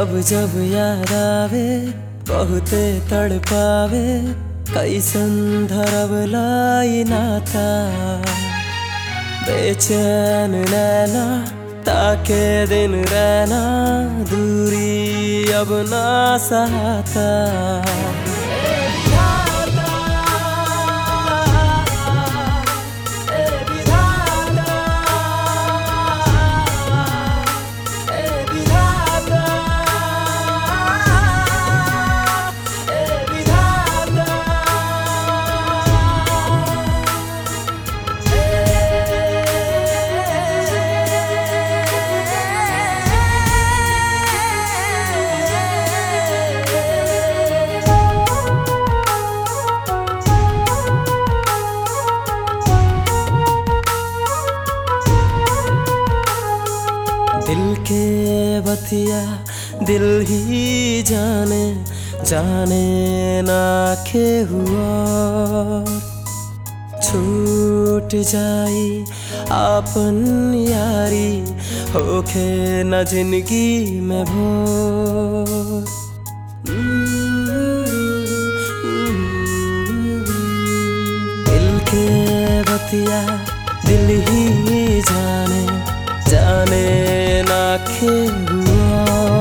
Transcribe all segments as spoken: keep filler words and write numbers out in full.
जब जब याद आवे बहुते तड़पावे, कैसन धरब लाई नाता। बेचैन नैना ताके दिन रहना, दूरी अब ना सहाता। दिल के बतिया दिल ही जाने, जाने ना के हुआ छूट जाई आपन यारी, होखे न जिंदगी में भोर। दिल के बतिया दिल ही जाने, जाने ना के हुआ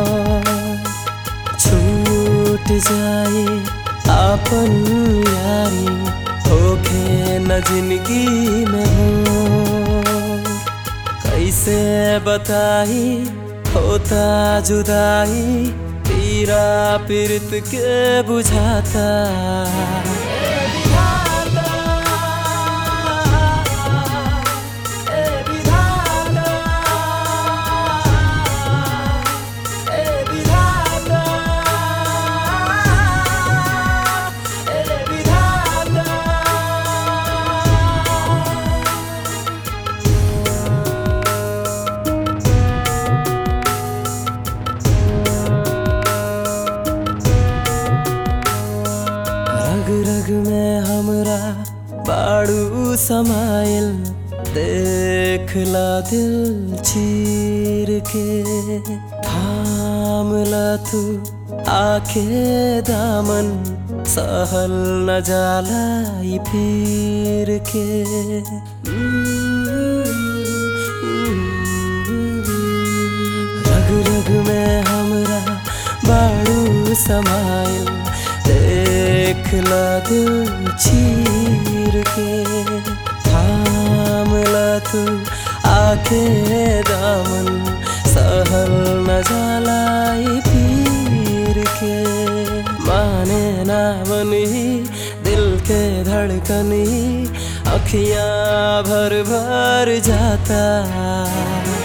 छूट जाए आपन यारी, होखे न जिंदगी में हो। कैसे बताई होता जुदाई, पीरा पीरत के बुझाता। रग रग में हमरा बाड़ू समाइल, देखला दिल चीर के। थामला तू आके दामन, सहल न जाला ई फिर के। रग रग में हमरा बाड़ू समाइल, देखला दिल चीर के। थामला तू आके दामन, सहल न जाला ई पीर के। माने ना बनी दिल के धड़कन, अखियां भर भर जाता।